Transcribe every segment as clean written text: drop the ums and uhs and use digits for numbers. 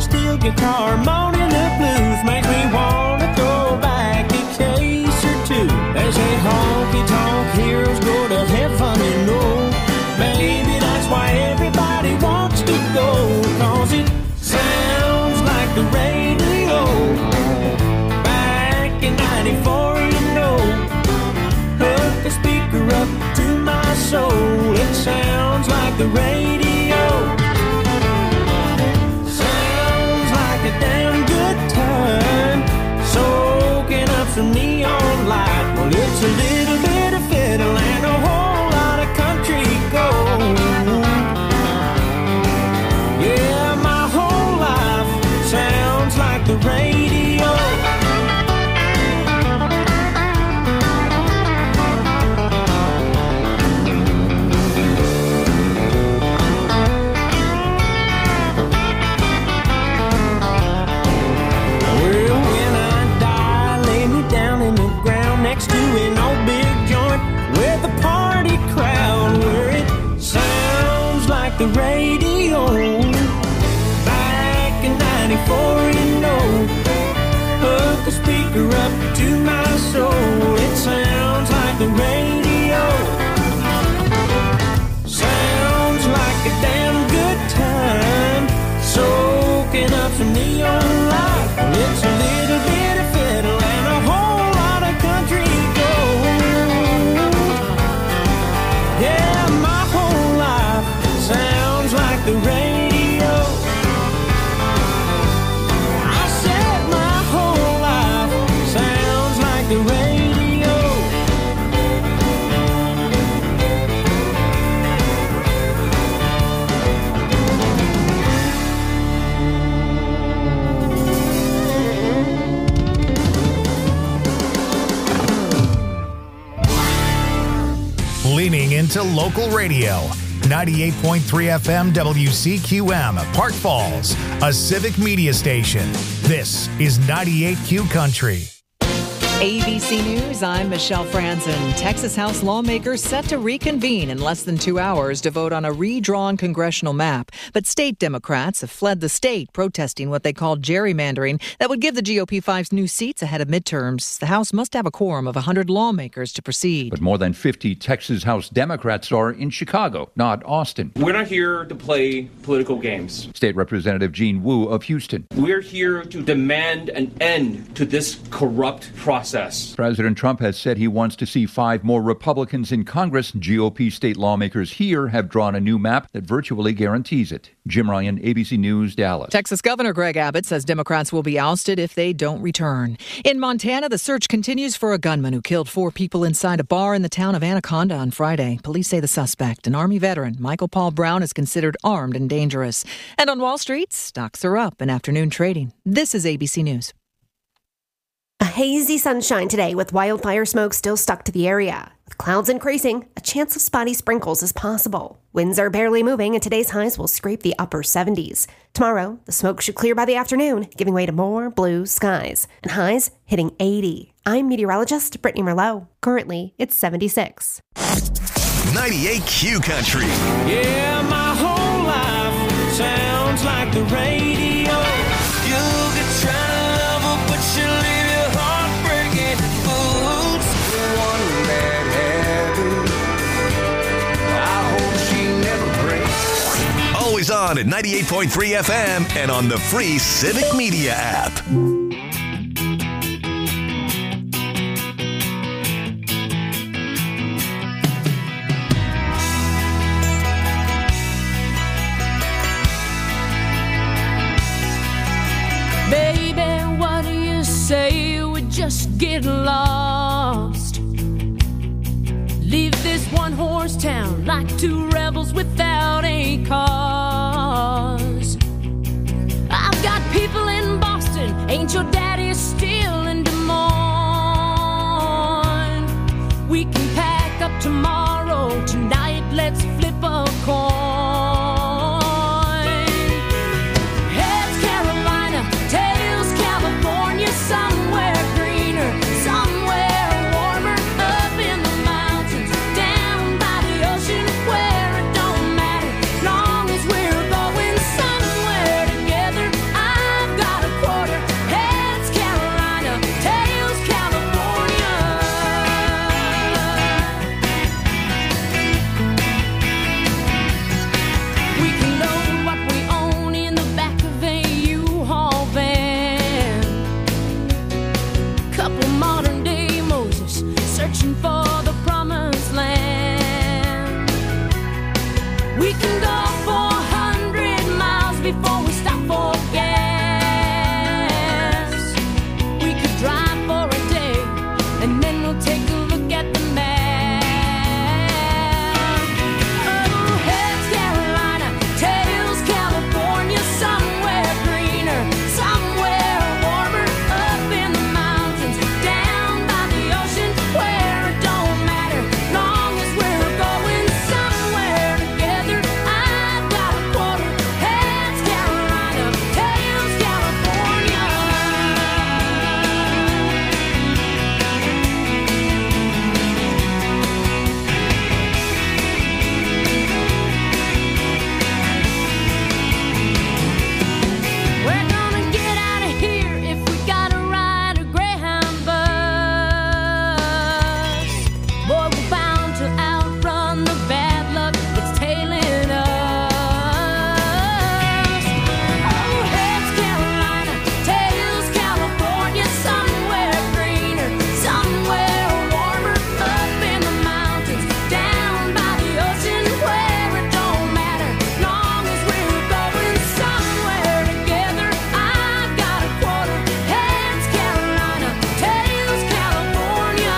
steel guitar, moaning the blues, makes me wanna throw back a case or two. They say honky-tonk heroes go to heaven, you know. Maybe that's why everybody wants to go, 'cause it sounds like the radio. Back in 94, you know. Hook the speaker up to my soul. It sounds like the radio. Sounds like a damn good time. Soaking up some neon light. Well, it's a little bit of fiddle and a whole lot of country gold. Yeah, my whole life sounds like the radio. Well, when I die, lay me down in the ground next to an old big joint with a party crowd where it sounds like the radio. Back in 94, you know. Hook the speaker up to my soul. It sounds like the radio. Sounds like a damn good time. Soaking up some neon light. Well, it's a little bit of fiddle and a whole lot of country gold. Yeah, my whole life sounds like the radio. I said my whole life sounds like the radio. Leaning into local radio. 98.3 FM WCQM, Park Falls, a civic media station. This is 98Q Country. ABC News, I'm Michelle Franzen. Texas House lawmakers set to reconvene in less than 2 hours to vote on a redrawn congressional map. But state Democrats have fled the state, protesting what they call gerrymandering that would give the GOP 5 new seats ahead of midterms. The House must have a quorum of 100 lawmakers to proceed. But more than 50 Texas House Democrats are in Chicago, not Austin. We're not here to play political games. State Representative Gene Wu of Houston. We're here to demand an end to this corrupt process. President Trump has said he wants to see 5 more Republicans in Congress. GOP state lawmakers here have drawn a new map that virtually guarantees it. Jim Ryan, ABC News, Dallas. Texas Governor Greg Abbott says Democrats will be ousted if they don't return. In Montana, the search continues for a gunman who killed 4 people inside a bar in the town of Anaconda on Friday. Police say the suspect, an Army veteran, Michael Paul Brown, is considered armed and dangerous. And on Wall Street, stocks are up in afternoon trading. This is ABC News. A hazy sunshine today with wildfire smoke still stuck to the area. With clouds increasing, a chance of spotty sprinkles is possible. Winds are barely moving and today's highs will scrape the upper 70s. Tomorrow, the smoke should clear by the afternoon, giving way to more blue skies. And highs hitting 80. I'm meteorologist Brittany Merlot. Currently, it's 76. 98Q Country. Yeah, my whole life sounds like the radio. You could try to love her, but she'll leave your heart breaking. Oops, the one that happened. I hope she never breaks. Always on at 98.3 FM and on the free Civic Media app. Baby, what do you say we just get lost? Leave this one-horse town like 2 rebels without a cause. I've got people in Boston, ain't your daddy still in Des Moines? We can pack up tomorrow, tonight let's flip a coin. Somewhere greener, somewhere warmer, up in the mountains, down by the ocean, where it don't matter, long as we're going somewhere together. I stop for gas. We could drive for a day, and then we'll take a look at the map. Oh, heads Carolina, tails California, somewhere greener, somewhere warmer, up in the mountains, down by the ocean, where it don't matter, long as we're going somewhere together. I've got a quarter, heads Carolina, tails California. We're gonna get out of here if we gotta ride a Greyhound bus. Boy, we're bound to outrun the bad luck that's tailing us. Oh, heads Carolina, tails California, somewhere greener, somewhere warmer, up in the mountains, down by the ocean, where it don't matter, long as we're going somewhere together. I've got a quarter, heads Carolina, tails California.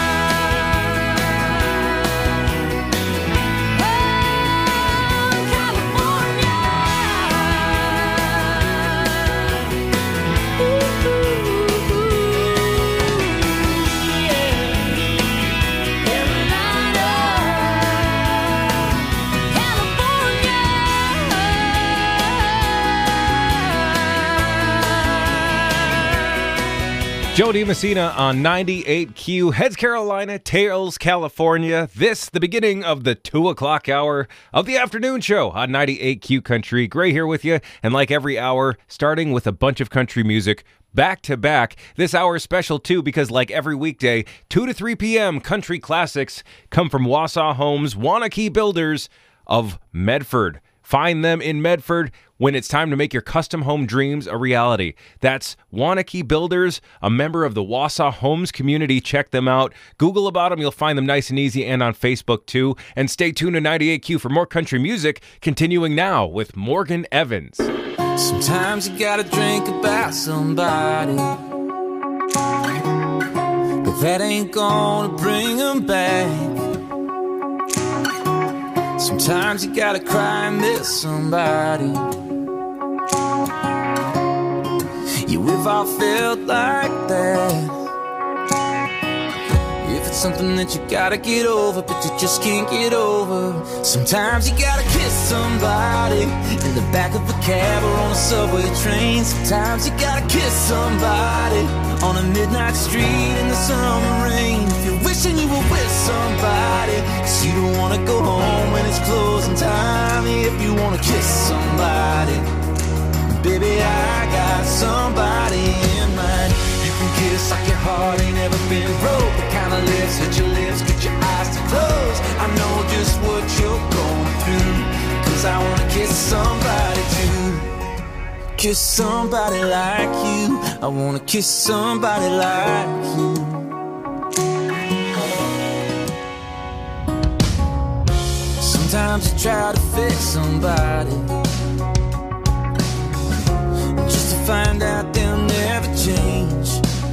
Joe DiMessina on 98Q, Heads Carolina, Tails California. This, the beginning of the 2 o'clock hour of the afternoon show on 98Q Country. Gray here with you, and like every hour, starting with a bunch of country music back to back. This hour is special too because like every weekday, 2 to 3 p.m., country classics come from Wausau Homes, Waunakee Builders of Medford. Find them in Medford when it's time to make your custom home dreams a reality. That's Waunakee Builders, a member of the Wausau Homes community. Check them out. Google about them. You'll find them nice and easy, and on Facebook too. And stay tuned to 98Q for more country music, continuing now with Morgan Evans. Sometimes you gotta drink about somebody, but that ain't gonna bring them back. Sometimes you gotta cry and miss somebody. Yeah, we've all felt like that. If it's something that you gotta get over, but you just can't get over. Sometimes you gotta kiss somebody in the back of a cab or on a subway train. Sometimes you gotta kiss somebody on a midnight street in the summer rain. If you're wishing you were with somebody, 'cause you don't wanna go home when it's closing time. If you wanna kiss somebody, baby, I got somebody in mind. You can kiss like your heart ain't ever been broke. The kind of lips hit your lips, get your eyes to close. I know just what you're going through, 'cause I wanna kiss somebody too. Kiss somebody like you. I wanna kiss somebody like you. Sometimes you try to fix somebody just to find out they'll never change.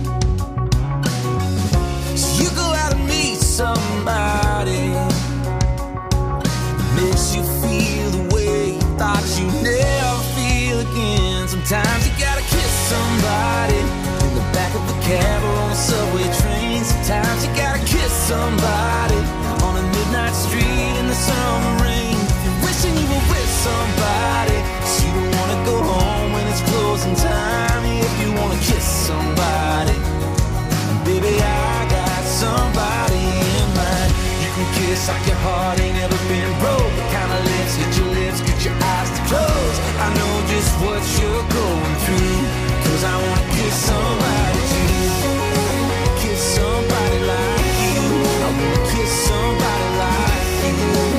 So you go out and meet somebody that makes you feel the way you thought you never feel again. Sometimes you gotta kiss somebody in the back of a cab or on a subway train. Sometimes you gotta kiss somebody on a midnight street in the summer rain. If you're wishing you were with somebody, 'cause you don't wanna go home when it's closing time. If you wanna kiss somebody, baby, I got somebody in mind. You can kiss like your heart ain't ever been broke. The kind of lips hit your lips, get your eyes to close. I know just what you're going through, 'cause I wanna kiss somebody too. Kiss somebody like you. I wanna kiss somebody like you.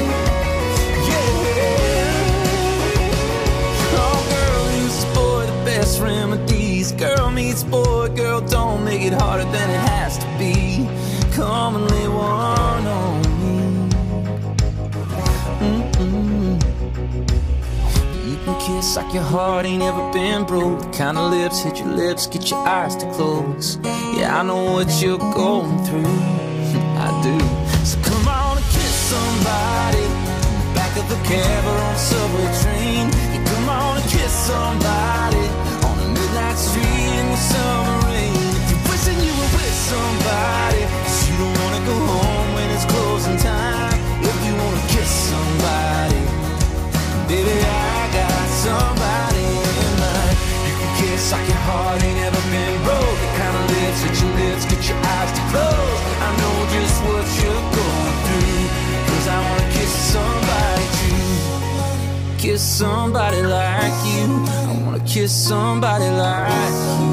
Yeah. Oh, girl meets boy, the best remedies. Girl meets boy, girl, don't make it harder than it has to be. Come and lay one on me. You can kiss kiss like your heart ain't ever been broke. The kind of lips hit your lips, get your eyes to close. Yeah, I know what you're going through, I do. So come on and kiss somebody in the back of a cab or on a subway train. Yeah, come on and kiss somebody on a midnight street in the summer rain. If you're wishing you were with somebody, cause you don't wanna go home when it's closing time. If you wanna kiss somebody, baby, I got somebody in mind. You can kiss like your heart ain't ever been broke. The kind of lips that your lips get your eyes to close. I know just what you're going through, cause I wanna kiss somebody too. Kiss somebody like you. I wanna kiss somebody like you.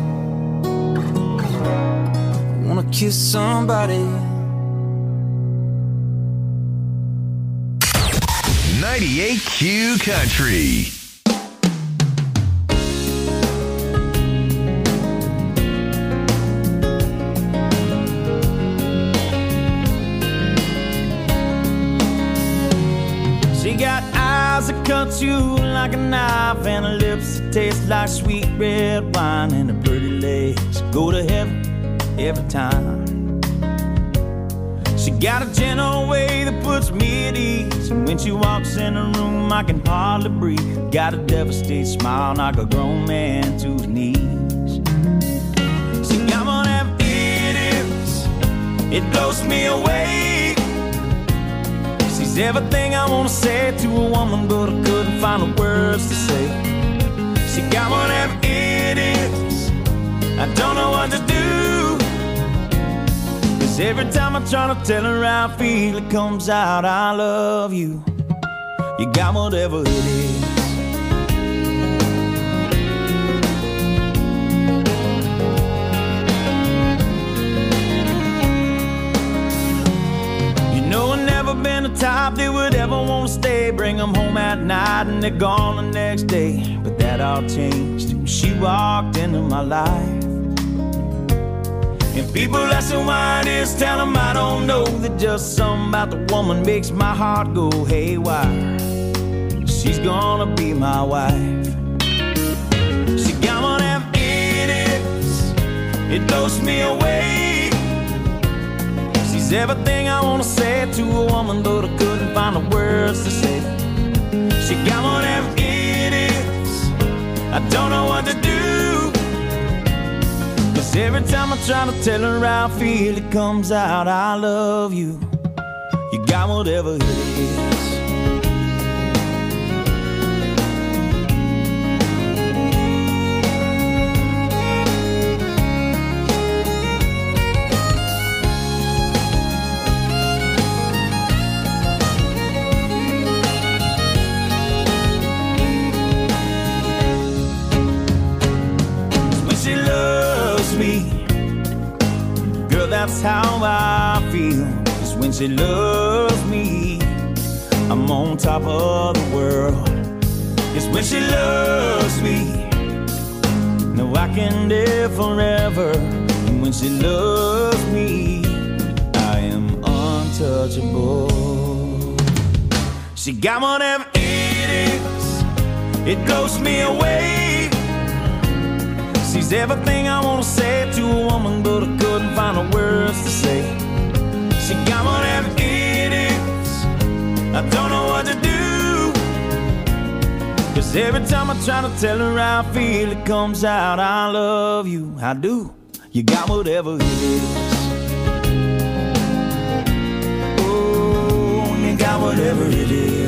I wanna kiss somebody. 98Q Country. She got eyes that cut you like a knife, and her lips that taste like sweet red wine, and her pretty legs go to heaven every time. She got a gentle way that puts me at ease, and when she walks in the room I can hardly breathe. Got a devastated smile, knock a grown man to his knees. She got one of them idiots, it blows me away. She's everything I wanna say to a woman, but I couldn't find the words to say. She got one of them idiots, I don't know what to do. Every time I try to tell her how I feel, it comes out, I love you. You got whatever it is. You know I've never been the type that would ever want to stay. Bring them home at night and they're gone the next day. But that all changed when she walked into my life. And people ask me why it is, tell them I don't know. That just something about the woman makes my heart go haywire. She's gonna be my wife. She got one of them idiots, it blows me away. She's everything I wanna say to a woman, but I couldn't find the words to say. She got one of them idiots, I don't know what to do. Every time I try to tell her how I feel, it comes out, I love you. You got whatever it is. That's how I feel, is when she loves me, I'm on top of the world. It's when she loves me, no, I can live forever. And when she loves me, I am untouchable. She got one of them idiots, it blows me away. She's everything I wanna say to a woman, but I couldn't find the words to say. She got one of them idiots, I don't know what to do. Cause every time I try to tell her how I feel, it comes out, I love you, I do. You got whatever it is. Oh, you got whatever it is.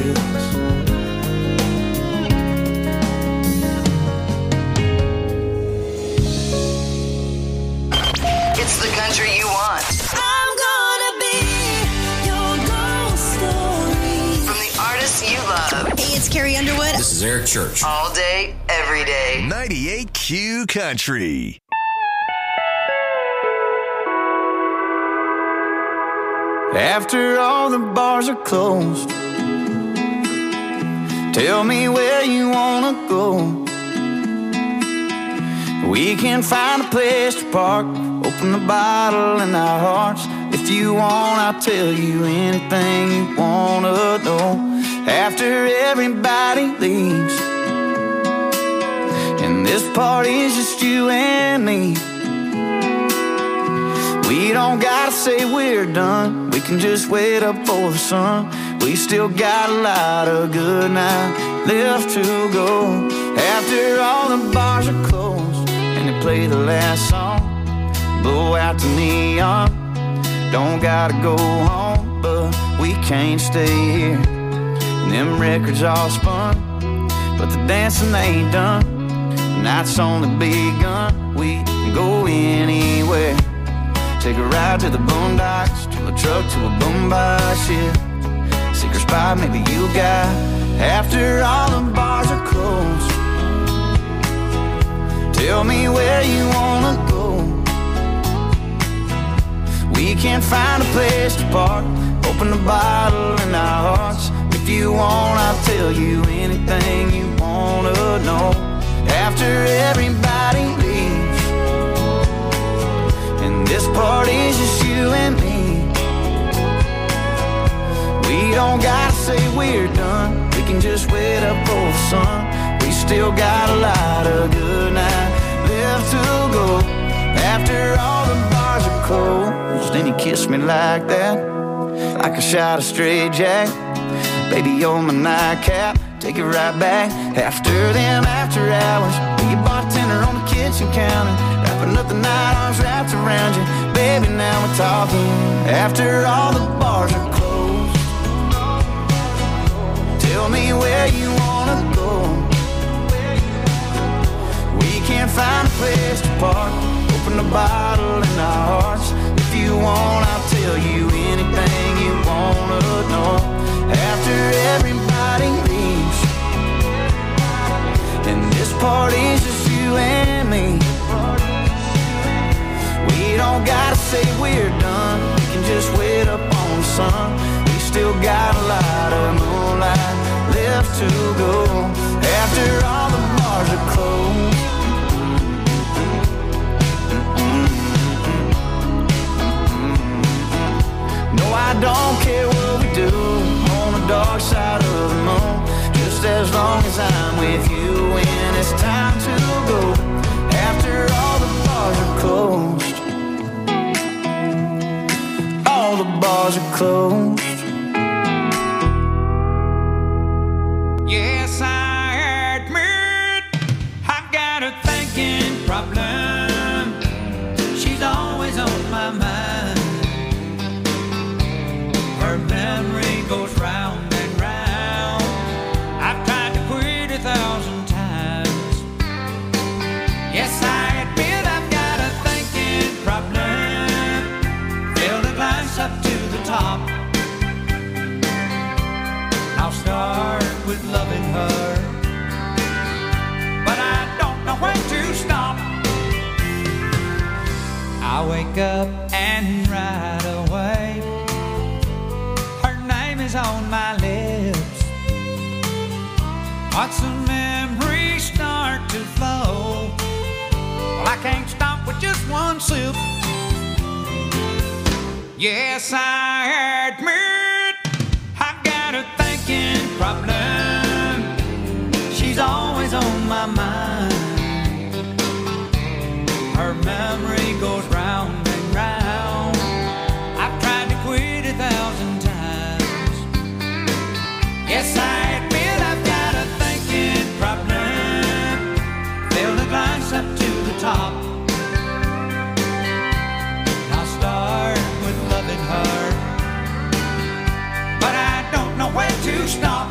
The country you want. I'm gonna be your ghost story. From the artists you love. Hey, it's Carrie Underwood. This is Eric Church. All day, every day. 98Q Country. After all the bars are closed, tell me where you wanna go. We can find a place to park, open the bottle in our hearts. If you want, I'll tell you anything you wanna know. After everybody leaves, This party's just you and me. We don't gotta say we're done. We can just wait up for the sun. We still got a lot of good night left to go. After all the bars are closed and they play the last song, blow out the neon. Don't gotta go home, but we can't stay here. And them records all spun, but the dancing ain't done. The night's only begun. We can go anywhere. Take a ride to the boondocks, to a truck, to a boombox, yeah. Secret spot maybe you got after all the bars are closed. Tell me where you wanna go. We can't find a place to park. Open the bottle in our hearts. If you want, I'll tell you anything you wanna know. After everybody leaves, and this party's just you and me. We don't gotta say we're done. We can just wait up for the sun. We still got a lot of good night left to go. After all the bars are closed, then you kiss me like that, like a shot of straight jack. Baby, you're my nightcap, take it right back. After them after hours, be a bartender on the kitchen counter, wrapping up the night, arms wrapped around you. Baby, now we're talking. After all the bars are closed, tell me where you wanna go. We can't find a place to park. Open the bottle in our hearts. If you want, I'll tell you anything you wanna know. After everybody leaves, and this party's just you and me. We don't gotta say we're done. We can just wait up on the sun. We still got a lot of moonlight left to go. After all the bars are closed, no, I don't care what we do on the dark side of the moon, just as long as I'm with you when it's time to go. After all the bars are closed, all the bars are closed. Yes, I admit I've got a thinking problem. She's always on my mind. Her memory goes round and round. I've tried to quit 1,000 times. Yes, I admit I've got a thinking problem. Failed to climb up to the top. I'll start with loving her, but I don't know when to stop. I wake up and right away her name is on my lips. Watch the memories start to flow. Well, I can't stop with just one sip. Yes, I admit I've got a thinking problem. She's always on my mind. Her memory goes round and round. I've tried to quit 1,000 times. Yes, I admit I've got a thinking problem. Failed to climb up to the top. I'll start with loving her, but I don't know when to stop.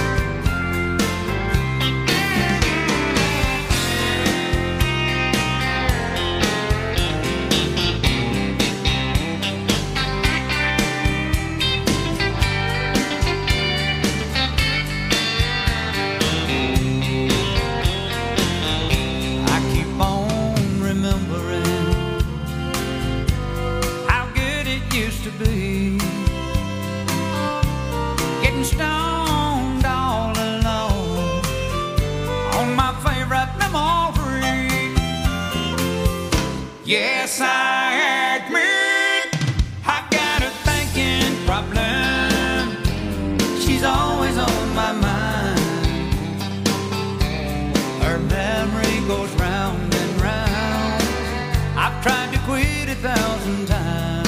Getting stoned all alone on my favorite memory. Yes, I admit I've got a thinking problem. She's always on my mind. Her memory thing goes round and round. I've tried to quit 1,000 times.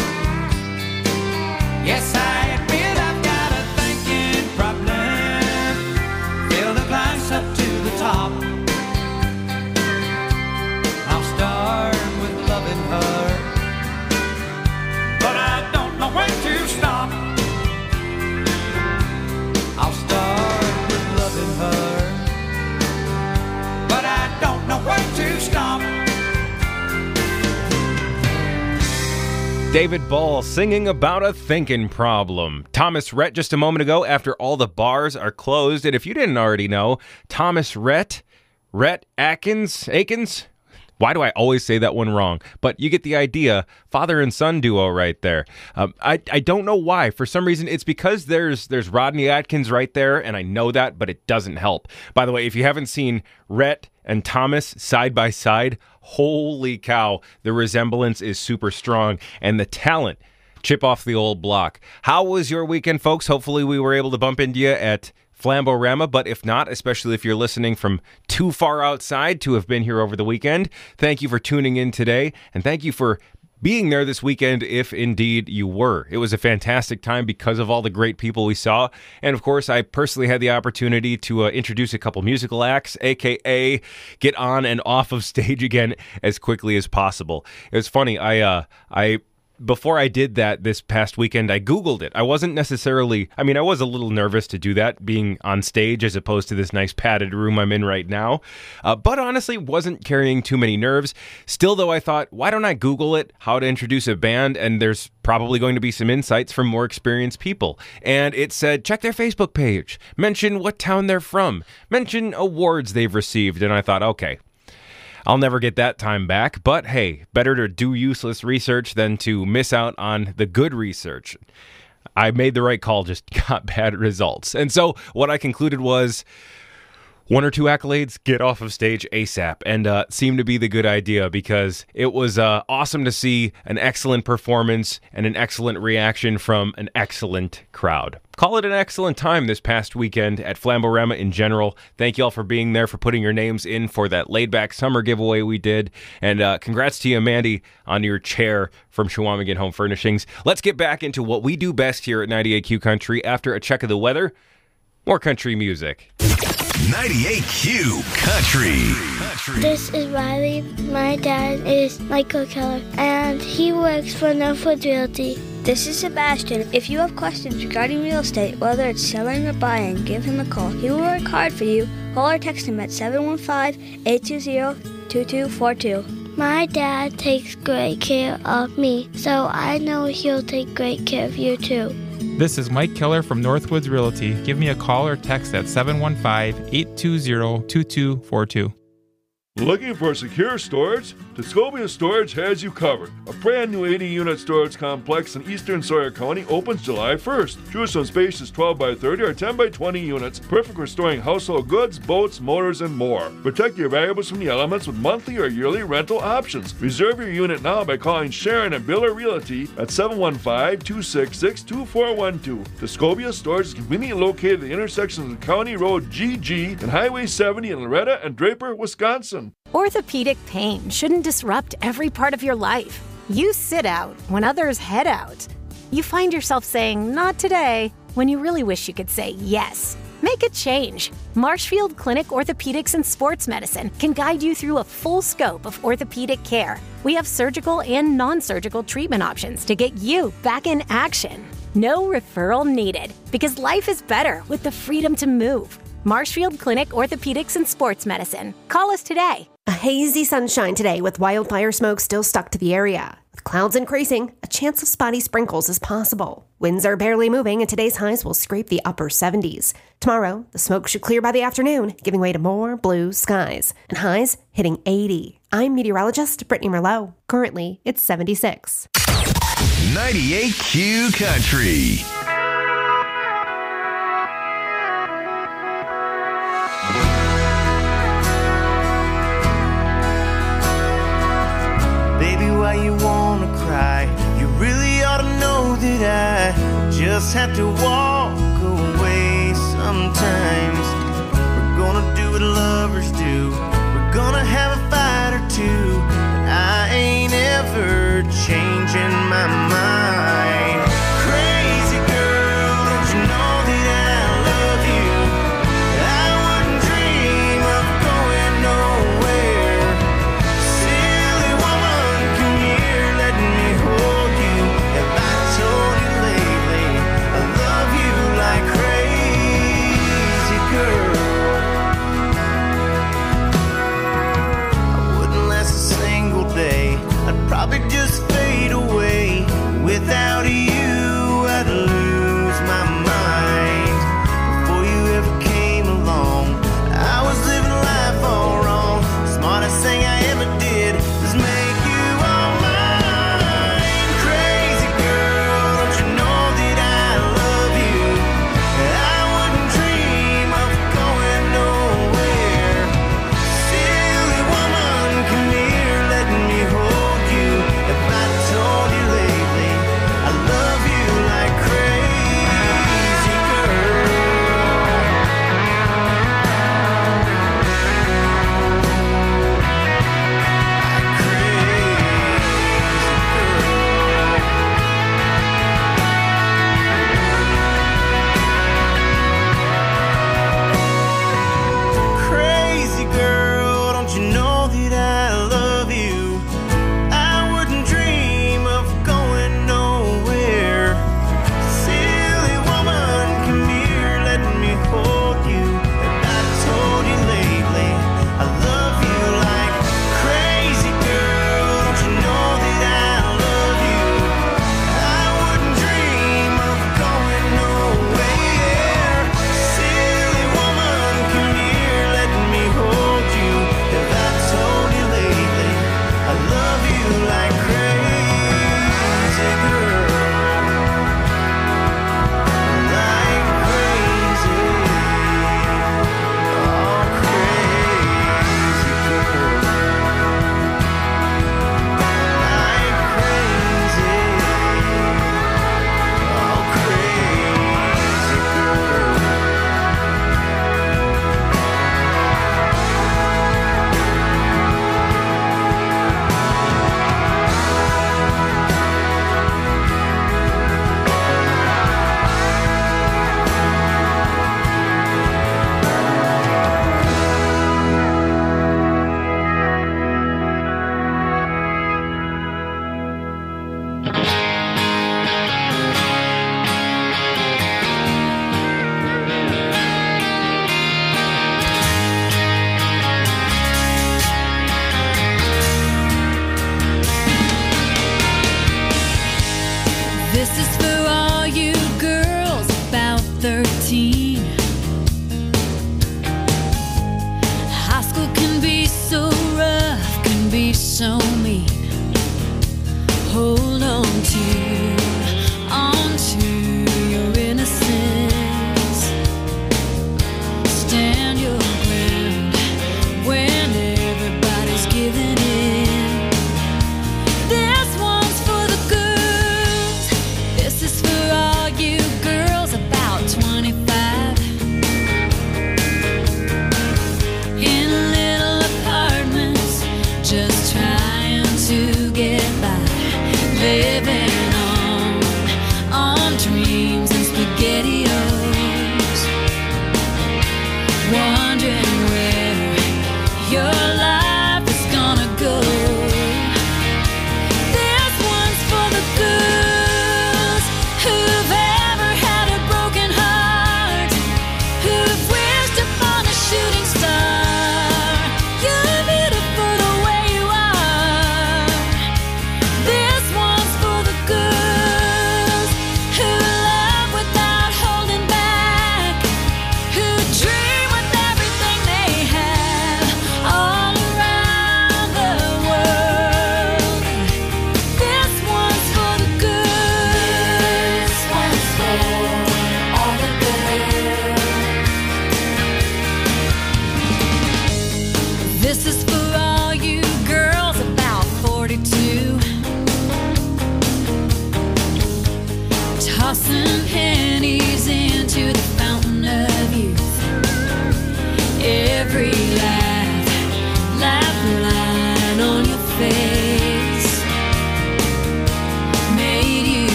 Yes, I admit I've got a thinking problem. Failed to climb up to the top. I'll start with loving her, but I don't know when to stop. I'll start with loving her, but I don't know when to stop. David Ball singing about a thinking problem. Thomas Rhett just a moment ago after all the bars are closed. And if you didn't already know, Thomas Rhett Akins? Why do I always say that one wrong? But you get the idea. Father and son duo right there. I don't know why. For some reason, it's because there's Rodney Atkins right there, and I know that, but it doesn't help. By the way, if you haven't seen Rhett and Thomas side by side, holy cow, the resemblance is super strong, and the talent, chip off the old block. How was your weekend, folks? Hopefully we were able to bump into you at Flamborama, but if not, especially if you're listening from too far outside to have been here over the weekend, thank you for tuning in today, and thank you for being there this weekend if indeed you were. It was a fantastic time because of all the great people we saw, and of course I personally had the opportunity to introduce a couple musical acts, aka get on and off of stage again as quickly as possible. It was funny, before I did that this past weekend, I Googled it. I wasn't necessarily, I was a little nervous to do that, being on stage as opposed to this nice padded room I'm in right now. But honestly, wasn't carrying too many nerves. Still, though, I thought, why don't I Google it, how to introduce a band, and there's probably going to be some insights from more experienced people. And it said, check their Facebook page, mention what town they're from, mention awards they've received. And I thought, okay, I'll never get that time back, but hey, better to do useless research than to miss out on the good research. I made the right call, just got bad results. And so what I concluded was one or two accolades, get off of stage ASAP, and seemed to be the good idea because it was awesome to see an excellent performance and an excellent reaction from an excellent crowd. Call it an excellent time this past weekend at Flamborama in general. Thank you all for being there, for putting your names in for that laid-back summer giveaway we did. And congrats to you, Mandy, on your chair from Shawamigan Home Furnishings. Let's get back into what we do best here at 98Q Country. After a check of the weather, more country music. 98Q Country. This is Riley. My dad is Michael Keller, and he works for Northwoods Realty. This is Sebastian. If you have questions regarding real estate, whether it's selling or buying, give him a call. He will work hard for you. Call or text him at 715-820-2242. My dad takes great care of me, so I know he'll take great care of you too. This is Mike Keller from Northwoods Realty. Give me a call or text at 715-820-2242. Looking for secure storage? Tuscobia Storage has you covered. A brand new 80-unit storage complex in eastern Sawyer County opens July 1st. Choose some spacious 12 by 30 or 10 by 20 units, perfect for storing household goods, boats, motors, and more. Protect your valuables from the elements with monthly or yearly rental options. Reserve your unit now by calling Sharon and Biller Realty at 715-266-2412. Tuscobia Storage is conveniently located at the intersection of County Road GG and Highway 70 in Loretta and Draper, Wisconsin. Orthopedic pain shouldn't disrupt every part of your life. You sit out when others head out. You find yourself saying, not today, when you really wish you could say yes. Make a change. Marshfield Clinic Orthopedics and Sports Medicine can guide you through a full scope of orthopedic care. We have surgical and non-surgical treatment options to get you back in action. No referral needed, because life is better with the freedom to move. Marshfield Clinic Orthopedics and Sports Medicine. Call us today. A hazy sunshine today with wildfire smoke still stuck to the area. With clouds increasing, a chance of spotty sprinkles is possible. Winds are barely moving and today's highs will scrape the upper 70s. Tomorrow, the smoke should clear by the afternoon, giving way to more blue skies. And highs hitting 80. I'm meteorologist Brittany Merlot. Currently, it's 76. 98Q Country. Baby, why you wanna cry? You really ought to know that I just have to walk away sometimes. We're gonna do what lovers do. We're gonna have too. But I ain't ever changing my mind. Crazy girl, don't you know that I love you? I wouldn't dream of going nowhere. Silly woman, come here, let me hold you. Have I told you lately I love you like crazy girl? I wouldn't last a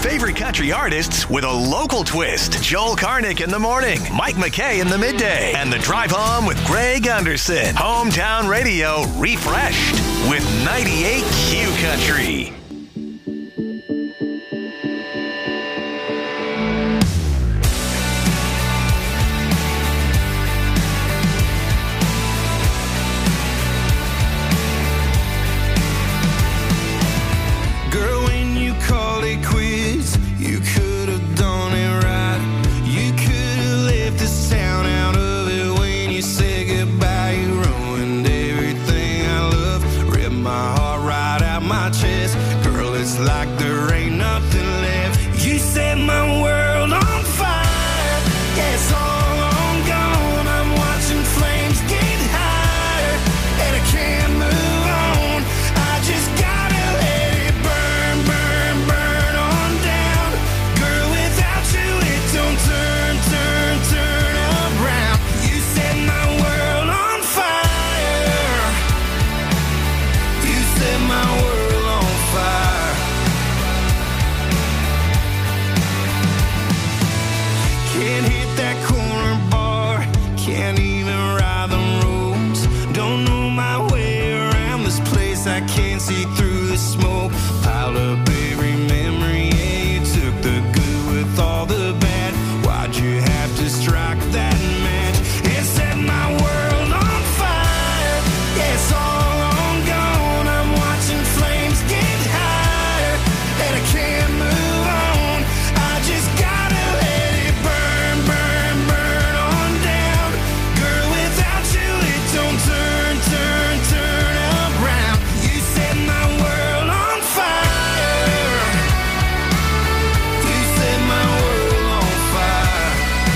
favorite country artists with a local twist. Joel Karnick in the morning, Mike McKay in the midday, and The Drive Home with Greg Anderson. Hometown radio refreshed with 98 Q Country. You could have done it right. You could have left this town out of it when you said goodbye. You ruined everything I love. Ripped my heart right out my chest. Girl, it's like there ain't nothing left. You set my world on fire. Yeah, it's all on gone. I'm watching flames get higher, and I can't move on. I just gotta let it burn, burn, burn on down. Girl, without you it don't turn, turn, turn around. You set my world on fire. You set my world on fire. Can't hit that corner bar. Can't even ride the roads. Don't know my way around this place. I can't see through the smoke. Piled up every memory. Yeah, you took the good with all the bad. Why'd you have to strike that match? It set my world on fire. Yeah, it's all on gone. I'm watching flames get higher, and I can't move on. I just gotta let it burn, burn, burn on down. Girl, without you it don't turn, turn, turn around. You set my world on fire. You set my world on fire.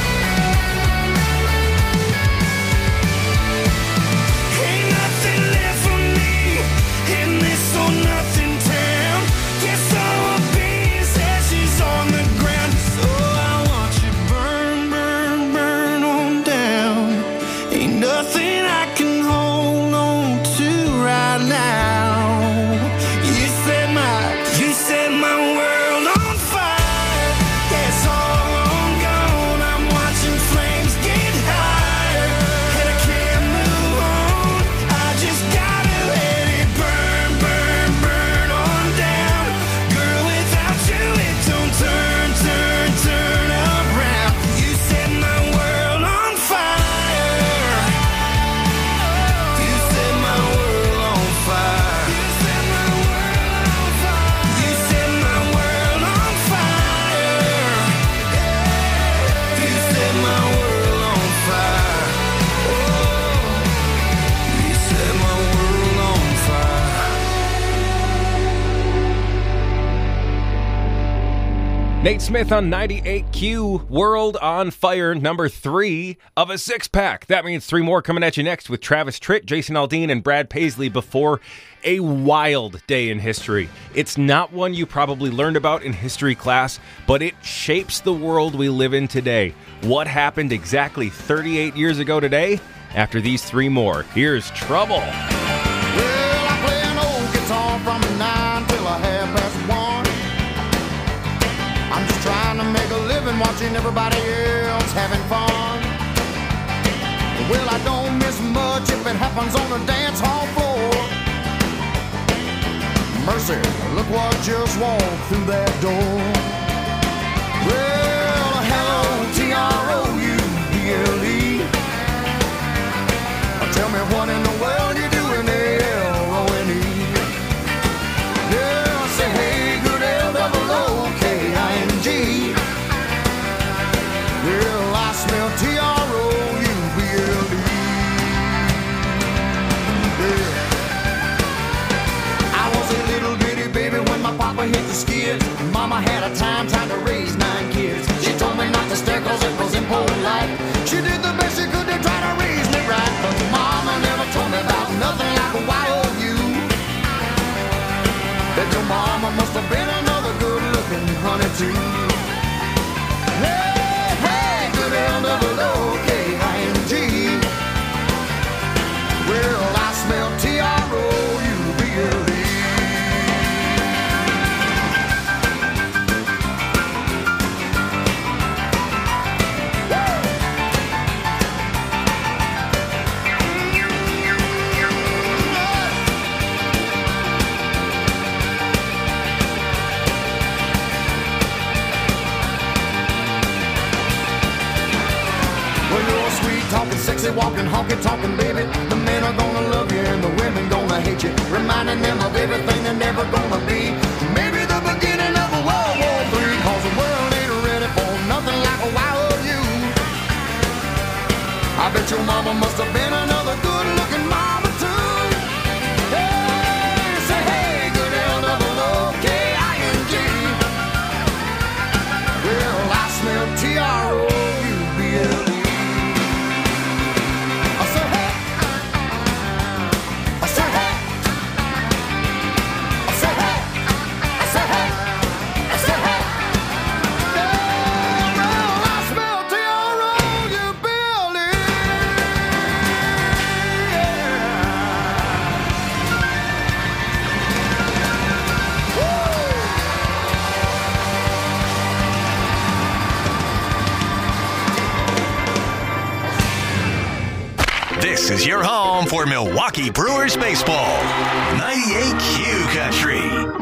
Ain't nothing left for me in this or nothing town. Guess all I'll be is ashes on the ground. So I want you burn, burn, burn on down. Ain't nothing I can hold on to right now. You set my world on fire. Yeah, it's all on gone. I'm watching flames get higher, and I can't move on. I just gotta let it burn, burn, burn on down. Girl, without you it don't turn, turn, turn around. You set my world on fire. You set my world on fire. You set my world on fire. You set my world on fire. You set my world on fire. Oh, you set my world on fire. Nate Smith on 98Q, World on Fire, number 3 of a 6-pack. That means 3 more coming at you next with Travis Tritt, Jason Aldean, and Brad Paisley before a wild day in history. It's not one you probably learned about in history class, but it shapes the world we live in today. What happened exactly 38 years ago today? After these 3 more, here's Trouble. Well, I play an old guitar from 9 till a 1:30. I'm just trying to make a living watching everybody else having fun. Well, I don't miss much if it happens on the dance hall floor. Mercy, look what just walked through that door. Well, hello, T-R-O-U-B-L-E. Tell me what in the world you doing, L-O-N-E. Yeah, I say, hey, good L-O-O-K-I-N-G. Well, I smell T-R-O-U-B-L-E. Yeah. I was a little bitty baby when my papa hit the skids. Mama had a time trying to raise 9 kids. She told me not to stare cause it was impolite. She did the best she could to try to raise me right, but Mama never told me about nothing like a Y-O-U. That your mama must have been another good-looking honey too. Hey, hey, good L-O-O-K-I-N-G. Well, I smell T-R-O-U-B-L-E. sexy walking, honky talking, baby. The men are gonna love you and the women gonna hate you, reminding them of everything they're never gonna be. Maybe the beginning of a World War III, cause the world ain't ready for nothing like a wild you. I bet your mama must have been another good-looking mama too. Hey, say hey, good L-double-O-K-I-N-G. Well, I smell T-R-O-U-B-L-E. I say hey, I say hey, I say hey, I say hey, I say hey. Well, I smell T-R-O-U-B-L-E. This is your home for Milwaukee Brewers baseball. 98Q Country.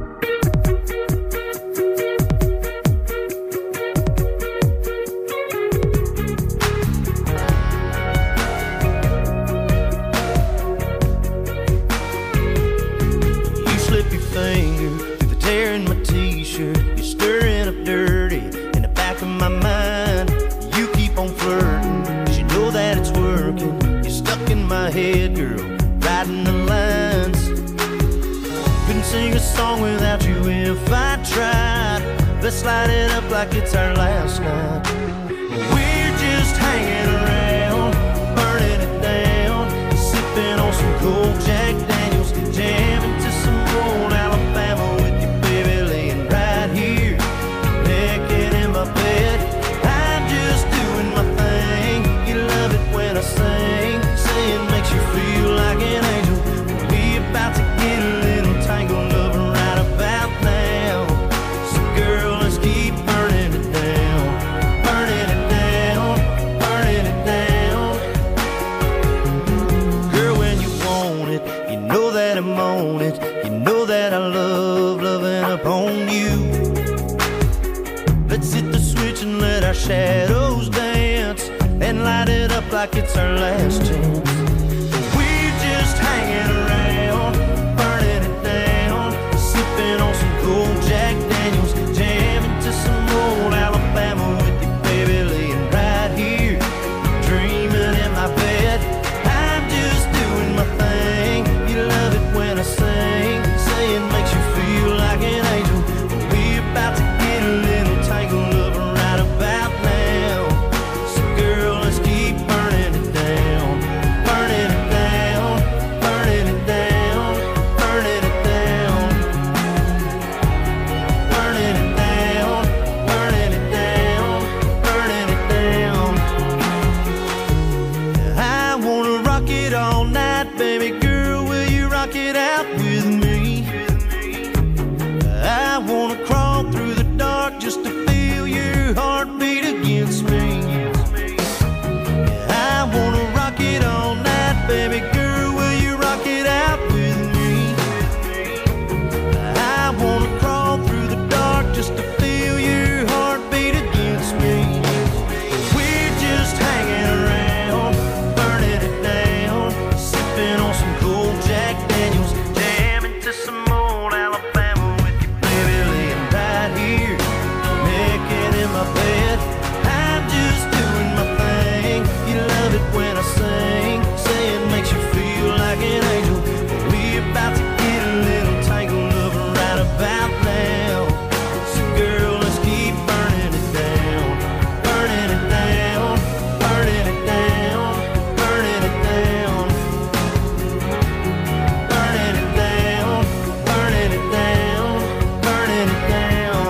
You slip your finger through the tear in my t-shirt. You're stirring up dirty in the back of my mind. You keep on flirting, 'cause you know that it's working. You're stuck in my head, girl, riding the lines. Couldn't sing a song without you if I tried. Let's light it up like it's our last night. We're just hanging around, burning it down, sipping on some cold Jack Daniels, jamming to some old Alabama with you, baby, laying right here, naked in my bed. I'm just doing my thing. You love it when I sing, saying makes you feel like an angel. We about to get a little tangled up right about now. So girl, let's keep burning it down, burning it down, burning it down. Girl, when you want it, you know that I'm on it. You know that I love loving upon you. Let's hit the switch and let our shadows dance, and light it up like it's our last chance. We're just hanging around, burning it down, sipping on some cold Jack Daniels, jamming to some old Alabama with you, baby, laying right here, dreaming in my bed. I'm just doing my thing. You love it when I sing, saying makes you feel like an angel. We about to get a little tangled up right about now. So girl, let's keep burning it down, burning it down, burning it down, burning it down, burning it down, burning it down, burning it down. I wanna rock it all night, baby girl, will you rock it out with me? I wanna crawl through the dark just to feel your heartbeat against me. I wanna rock it all night, baby girl, will you rock it out with me? I wanna crawl through the dark just to feel your heartbeat against me. We're just hanging around, burning it down, sipping on some cold Jack Daniels, jamming to some old Alabama with you, baby, laying right here, naked in my bed. I'm just doing my thing. You love it when I sing, saying makes you feel like an angel. We about to get a little tangled up right about now. So girl, let's keep burning it down, burning it down, burning it down, burning it down, burning it down, burning it down, burning it down.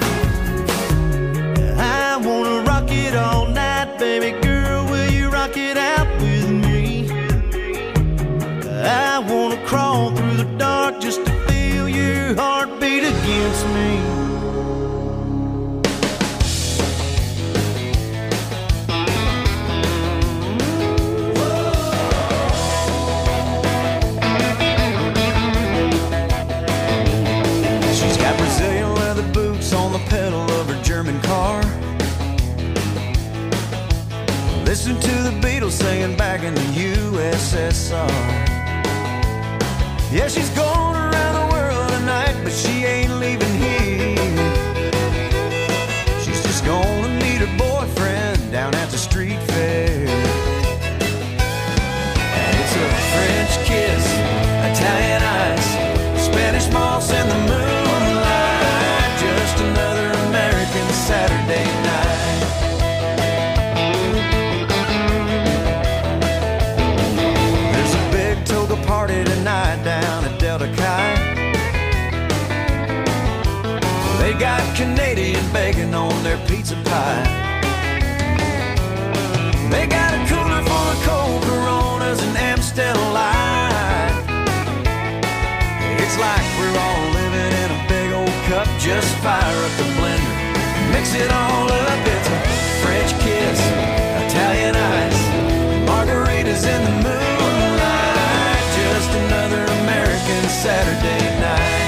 I wanna rock it all night, baby girl, will you rock it out with me? I wanna crawl through the dark just to feel your heartbeat against me. She's got Brazilian leather boots on the pedal of her German car. Listen to the Beatles dragging the USSR. Yeah, she's going around the world tonight, but she ain't leaving here. She's just gonna meet her boyfriend down at the street fair. And it's a French kiss, Italian ice, Spanish moss and the moonlight. Just another American Saturday night. There's a big toga party tonight down at Delta Chi. They got Canadian bacon on their pizza pie. They got a cooler full of cold Coronas and Amstel Light. It's like we're all living in a big old cup. Just fire up the blender, mix it all up. It's a French kiss, Italian ice, margaritas in the moonlight. Just another American Saturday night.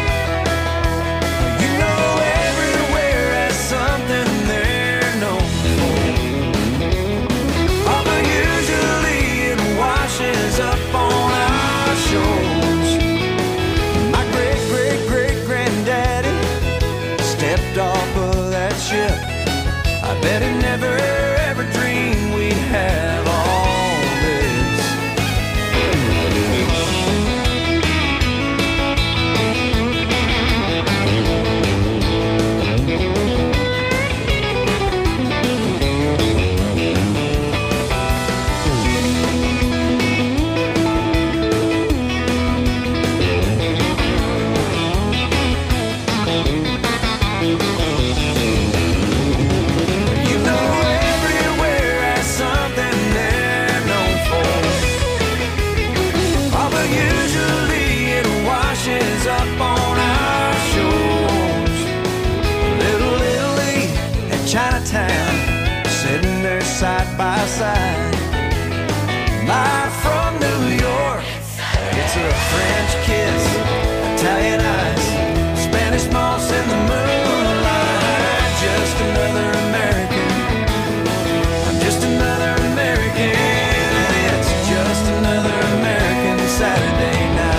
You know everywhere has something they're known for. Although usually it washes up on our shores. My great-great-great-granddaddy stepped off of that ship. I bet he never ever dreamed we'd have all this. You know everywhere has something they're known for. Although usually it washes up on our shores. Little Italy and Chinatown sitting there side by side. Live from New York, it's a French kiss, Italian ice, Spanish moss in the moonlight. Just another American. I'm just another American. It's just another American Saturday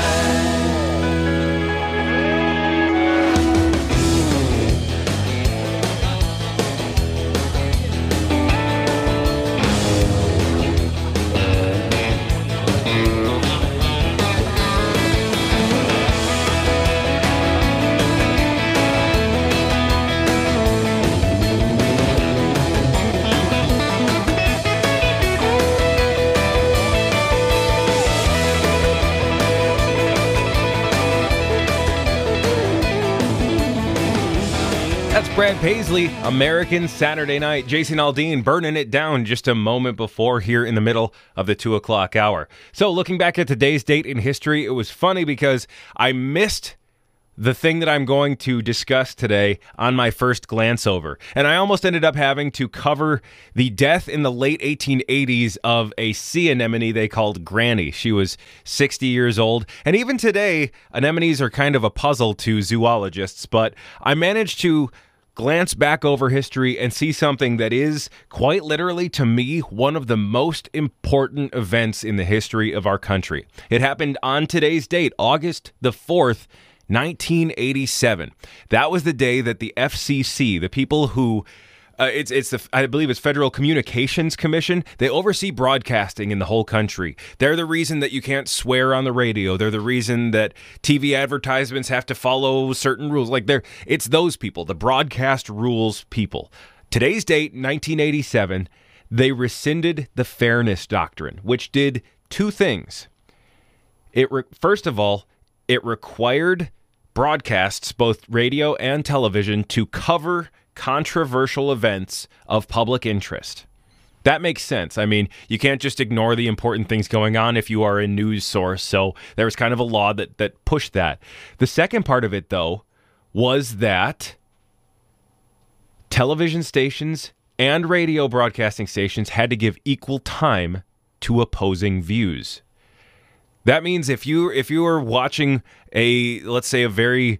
That's Brad Paisley, American Saturday Night. Jason Aldean burning it down just a moment before here in the middle of the 2 o'clock hour. So looking back at today's date in history, it was funny because I missed the thing that I'm going to discuss today on my first glance over. And I almost ended up having to cover the death in the late 1880s of a sea anemone they called Granny. She was 60 years old. And even today, anemones are kind of a puzzle to zoologists, but I managed to glance back over history and see something that is, quite literally to me, one of the most important events in the history of our country. It happened on today's date, August the 4th, 1987. That was the day that the FCC, the people who I believe it's Federal Communications Commission. They oversee broadcasting in the whole country. They're the reason that you can't swear on the radio. They're the reason that TV advertisements have to follow certain rules. It's those people, the broadcast rules people. Today's date, 1987, they rescinded the Fairness Doctrine, which did two things. First of all, it required broadcasts, both radio and television, to cover controversial events of public interest. That makes sense. I mean, you can't just ignore the important things going on if you are a news source. So there was kind of a law that pushed that. The second part of it, though, was that television stations and radio broadcasting stations had to give equal time to opposing views. That means if you are watching let's say a very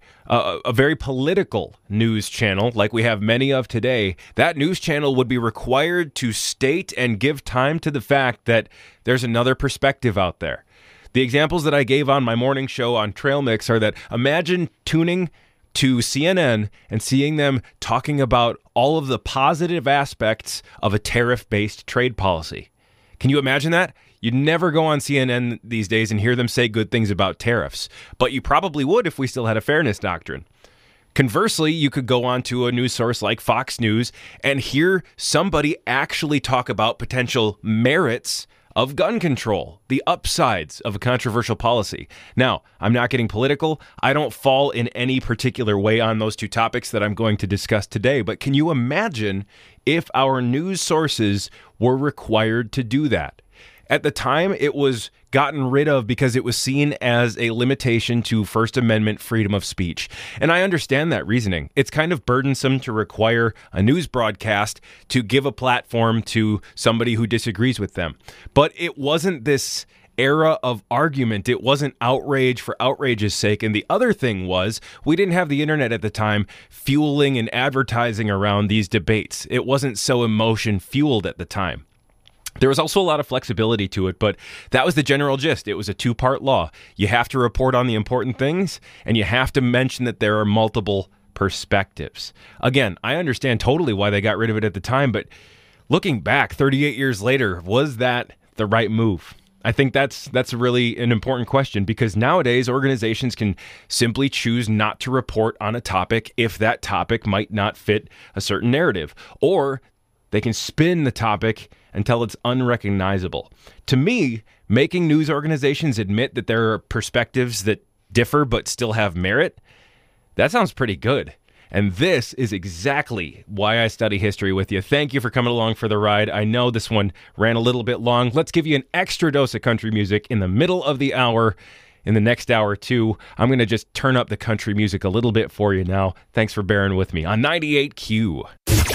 political news channel like we have many of today, that news channel would be required to state and give time to the fact that there's another perspective out there. The examples that I gave on my morning show on Trail Mix are that imagine tuning to CNN and seeing them talking about all of the positive aspects of a tariff-based trade policy. Can you imagine that? You'd never go on CNN these days and hear them say good things about tariffs, but you probably would if we still had a fairness doctrine. Conversely, you could go on to a news source like Fox News and hear somebody actually talk about potential merits of gun control, the upsides of a controversial policy. Now, I'm not getting political. I don't fall in any particular way on those two topics that I'm going to discuss today, but can you imagine if our news sources were required to do that? At the time, it was gotten rid of because it was seen as a limitation to First Amendment freedom of speech. And I understand that reasoning. It's kind of burdensome to require a news broadcast to give a platform to somebody who disagrees with them. But it wasn't this era of argument. It wasn't outrage for outrage's sake. And the other thing was, we didn't have the internet at the time fueling and advertising around these debates. It wasn't so emotion fueled at the time. There was also a lot of flexibility to it, but that was the general gist. It was a two-part law. You have to report on the important things, and you have to mention that there are multiple perspectives. Again, I understand totally why they got rid of it at the time, but looking back 38 years later, was that the right move? I think that's really an important question, because nowadays organizations can simply choose not to report on a topic if that topic might not fit a certain narrative, or they can spin the topic until it's unrecognizable. To me, making news organizations admit that there are perspectives that differ but still have merit, that sounds pretty good. And this is exactly why I study history with you. Thank you for coming along for the ride. I know this one ran a little bit long. Let's give you an extra dose of country music in the middle of the hour. In the next hour, too, I'm going to just turn up the country music a little bit for you now. Thanks for bearing with me on 98Q.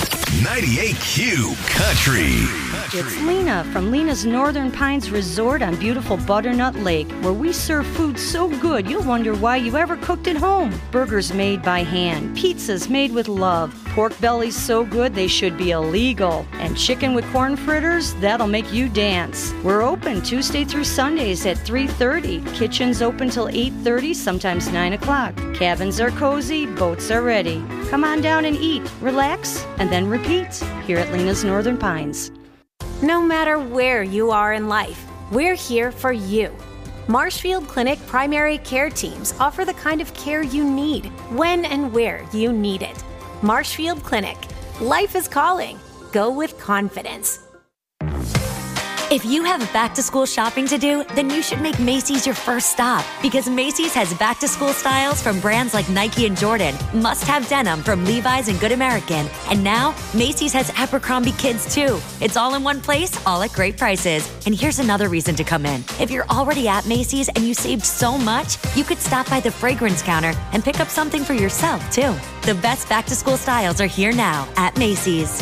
98Q Country. It's Lena from Lena's Northern Pines Resort on beautiful Butternut Lake, where we serve food so good you'll wonder why you ever cooked at home. Burgers made by hand, pizzas made with love, pork bellies so good they should be illegal, and chicken with corn fritters that'll make you dance. We're open Tuesday through Sundays at 3:30. Kitchen's open till 8:30, sometimes 9 o'clock. Cabins are cozy, boats are ready. Come on down and eat, relax, and then repeat here at Lena's Northern Pines. No matter where you are in life, we're here for you. Marshfield Clinic primary care teams offer the kind of care you need, when and where you need it. Marshfield Clinic. Life is calling. Go with confidence. If you have back-to-school shopping to do, then you should make Macy's your first stop, because Macy's has back-to-school styles from brands like Nike and Jordan, must-have denim from Levi's and Good American, and now Macy's has Abercrombie Kids too. It's all in one place, all at great prices. And here's another reason to come in. If you're already at Macy's and you saved so much, you could stop by the fragrance counter and pick up something for yourself too. The best back-to-school styles are here now at Macy's.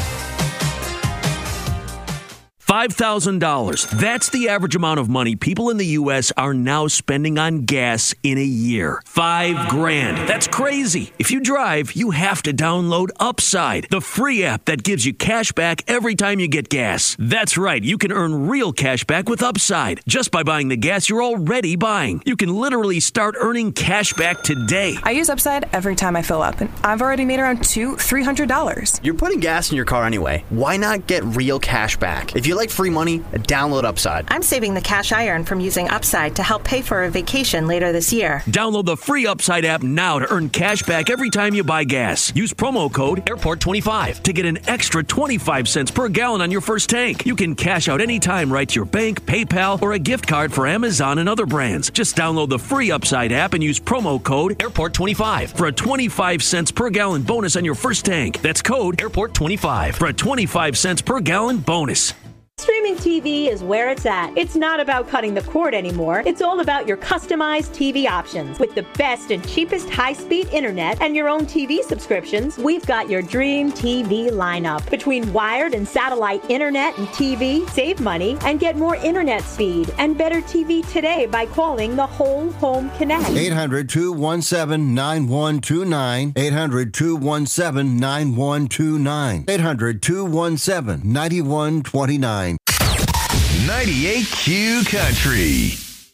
$5,000. That's the average amount of money people in the U.S. are now spending on gas in a year. $5,000. That's crazy. If you drive, you have to download Upside, the free app that gives you cash back every time you get gas. That's right. You can earn real cash back with Upside just by buying the gas you're already buying. You can literally start earning cash back today. I use Upside every time I fill up, and I've already made around $200-$300. You're putting gas in your car anyway. Why not get real cash back? If you like free money, download Upside. I'm saving the cash I earn from using Upside to help pay for a vacation later this year. Download the free Upside app now to earn cash back every time you buy gas. Use promo code AIRPORT25 to get an extra 25 cents per gallon on your first tank. You can cash out anytime right to your bank, PayPal, or a gift card for Amazon and other brands. Just download the free Upside app and use promo code AIRPORT25 for a 25 cents per gallon bonus on your first tank. That's code AIRPORT25 for a 25 cents per gallon bonus. Streaming TV is where it's at. It's not about cutting the cord anymore. It's all about your customized TV options. With the best and cheapest high-speed internet and your own TV subscriptions, we've got your dream TV lineup. Between wired and satellite internet and TV, save money and get more internet speed and better TV today by calling the Whole Home Connect. 800-217-9129. 800-217-9129. 800-217-9129. 98Q Country.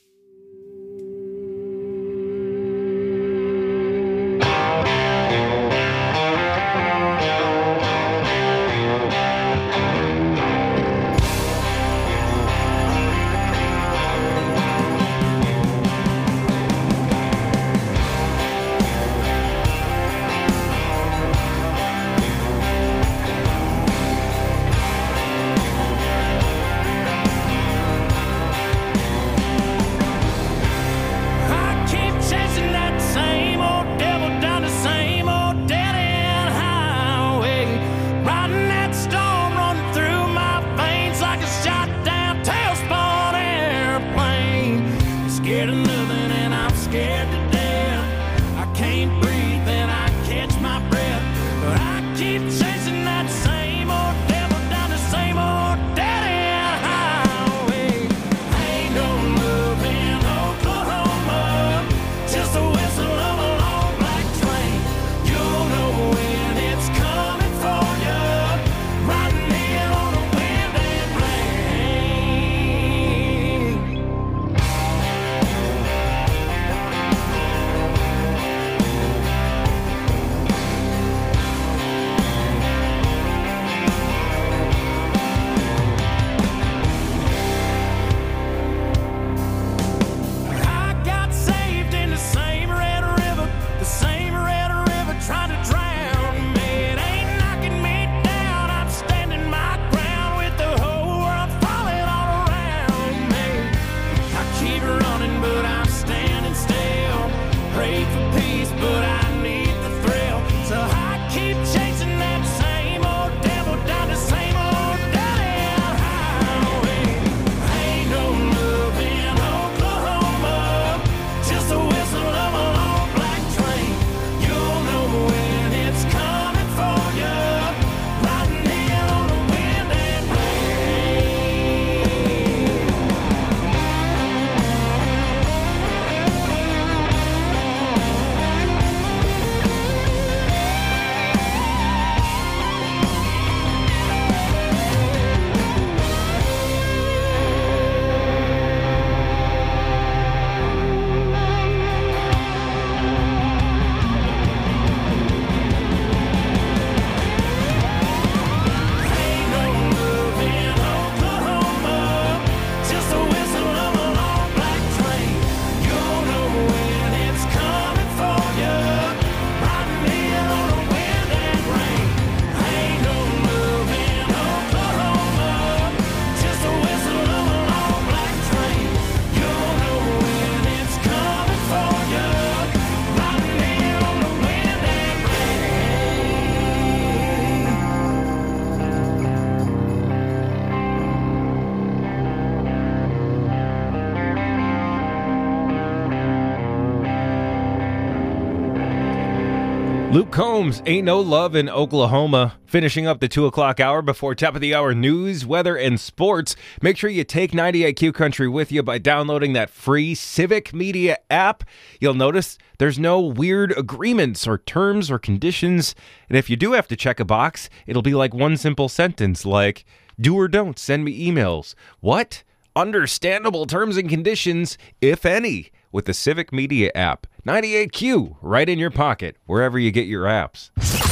Luke Combs, Ain't No Love in Oklahoma, finishing up the 2 o'clock hour before top of the hour news, weather, and sports. Make sure you take 98Q Country with you by downloading that free Civic Media app. You'll notice there's no weird agreements or terms or conditions. And if you do have to check a box, it'll be like one simple sentence like, do or don't send me emails. What? Understandable terms and conditions, if any, with the Civic Media app. 98Q, right in your pocket, wherever you get your apps.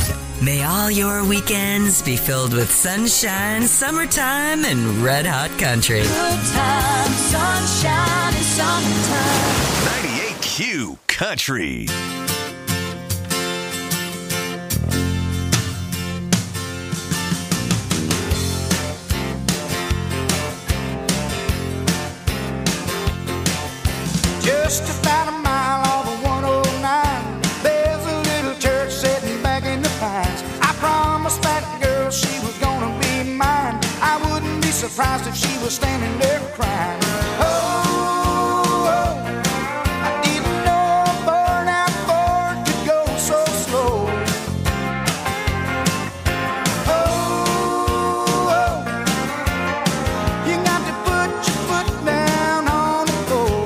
May all your weekends be filled with sunshine, summertime, and red hot country. Good time, sunshine, and summertime. 98Q Country. Just about a mile off of 109, there's a little church sitting back in the pines. I promised that girl she was gonna be mine. I wouldn't be surprised surprised if she was standing there crying. I didn't know a burnout Ford could go so slow. You got to put your foot down on the floor.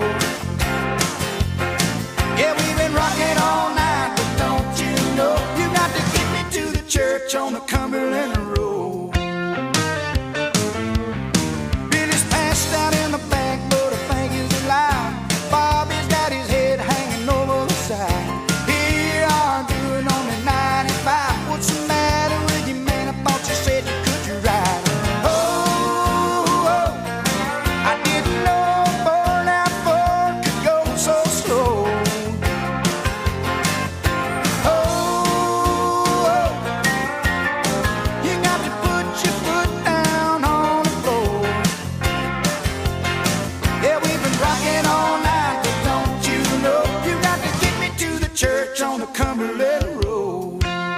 Yeah, we've been rocking all night, but don't you know you got to get me to the church on the Cumberland Road. Billy's passed out in the back, but I think he's alive. Bobby's got his head hanging over the side. Here you are doing only 95. What's the matter with you, man? I thought you said you could ride. I didn't know a burnout Ford could go so slow. You got to put your foot down on the floor. Yeah, we've been rocking all night, but don't you know you got to get me to the church on the Cumberland Road.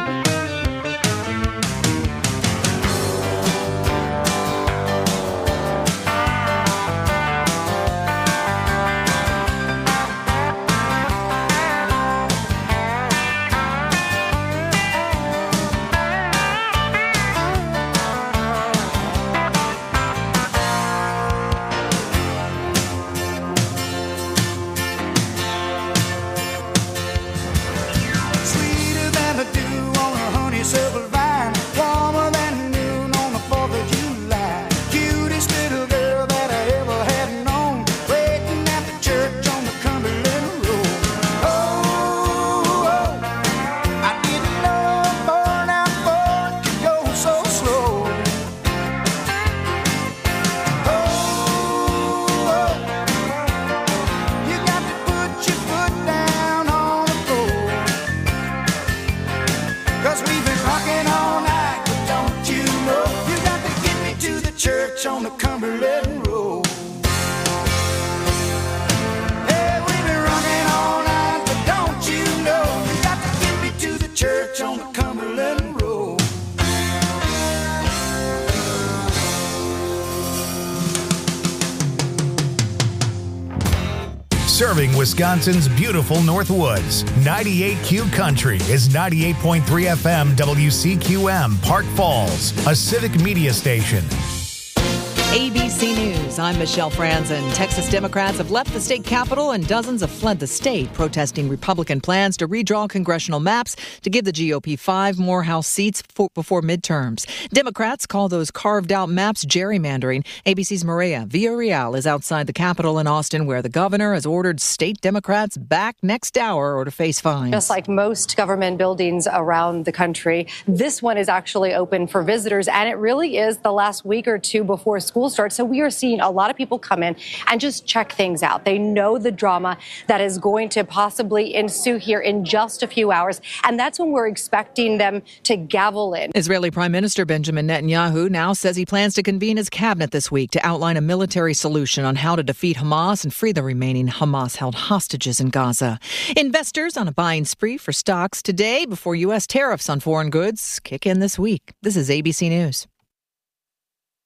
Sweeter than the dew on a honeysuckle vine, warmer than noon on the 4th of July. Cutest little girl that I ever had known, waiting at the church on the Cumberland Road. I didn't know a burnout Ford could go so slow. You got to put your foot down on the floor. 'Cause we've been rocking all night, but don't you know you got to get me to the church on the Cumberland Road. Hey, we've been rocking all night, but don't you know you got to get me to the church on the Cumberland Road. Serving Wisconsin's beautiful Northwoods. 98Q Country is 98.3 FM WCQM Park Falls, a civic media station. ABC News, I'm Michelle Franzen. Texas Democrats have left the state capitol and dozens have fled the state, protesting Republican plans to redraw congressional maps to give the GOP 5 more House seats before midterms. Democrats call those carved-out maps gerrymandering. ABC's Maria Villarreal is outside the Capitol in Austin, where the governor has ordered state Democrats back next hour or to face fines. Just like most government buildings around the country, this one is actually open for visitors, and it really is the last week or two before school starts. So we are seeing a lot of people come in and just check things out. They know the drama that is going to possibly ensue here in just a few hours, and that's when we're expecting them to gavel in. Israeli Prime Minister Benjamin Netanyahu now says he plans to convene his cabinet this week to outline a military solution on how to defeat Hamas and free the remaining Hamas-held hostages in Gaza. Investors on a buying spree for stocks today before U.S. tariffs on foreign goods kick in this week. This is ABC News.